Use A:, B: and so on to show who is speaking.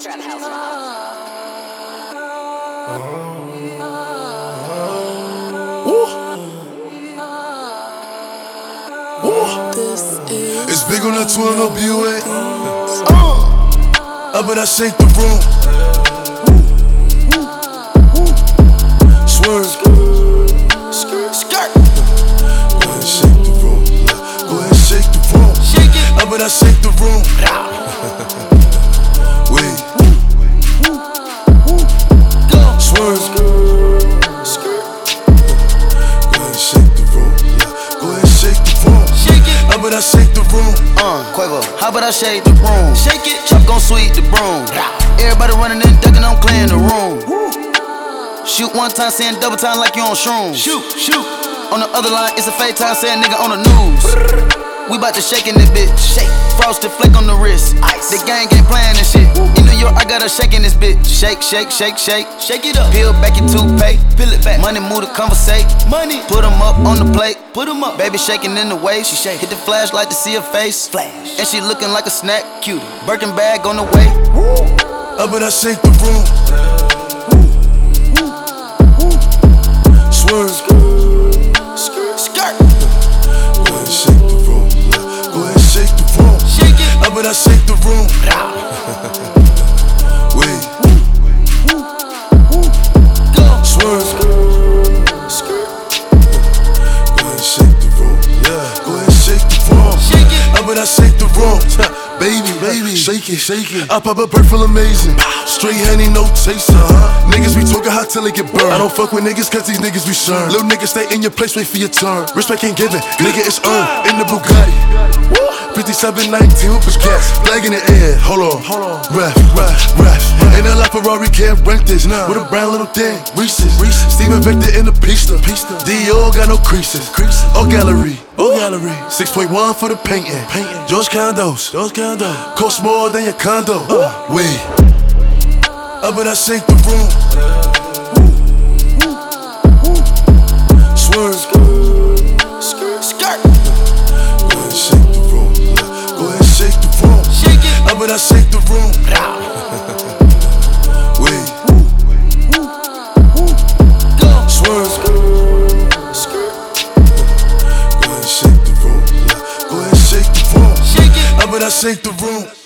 A: Trap House Vibes.
B: It's big on that 12 up UA. Up and I shake the room. Swerve. Skirt. Go ahead and shake the room. Go ahead and shake the room. Up and I shake the room. Wait. Swerve. Go ahead and shake the room. Go ahead and shake the room. How about I shake the room?
C: Quavo, how about I shake the room? Shake it, chop gon' sweep the broom. Everybody running and ducking, I'm clearing the room. Shoot one time, saying double time like you on shrooms. Shoot. On the other line, it's a fake time, saying nigga on the news. We bout to shake in this bitch. Shake. Frosted flake on the wrist. Ice. The gang ain't playing this shit. In New York, I got her shaking this bitch. Shake. Shake it up. Peel back your toothpaste. Peel it back. Money move to conversate. Money. Put 'em up on the plate. Put 'em up. Baby shaking in the way. She shake. Hit the flashlight to see her face. Flash. And she looking like a snack. Cutie. Birkin bag on the way.
B: Up and I shake the room. Swerve. Skirt. Go ahead and shake the room. Go ahead and shake the room. Up and I shake the room. Wait. Swerve. Go ahead and shake the room. Go ahead and shake the room. Up and I shake the room. Baby, shake it. I pop a bird full amazing. Straight honey, no chaser. Niggas be talking hot till they get burned. I don't fuck with niggas cause these niggas be shurned. Little niggas stay in your place, wait for your turn. Respect ain't given, nigga it's earned. In the Bugatti 5719 with gas. Flag in the air, hold on. Ref. Ain't a lot Ferrari, can't rent this. With a brown little thing, Reese's. Steven Victor in the pista. Dior got no creases. Or gallery. 6.1 for the painting. George Condos. Cost more than your condo. Wait. Up and I shake the room. Swerve. Skirt. Go ahead and shake the room. Go ahead and shake the room. Up and I shake the room. Wait. Swerve. Go ahead and shake the room. Go ahead and shake the room. Up and I shake the room.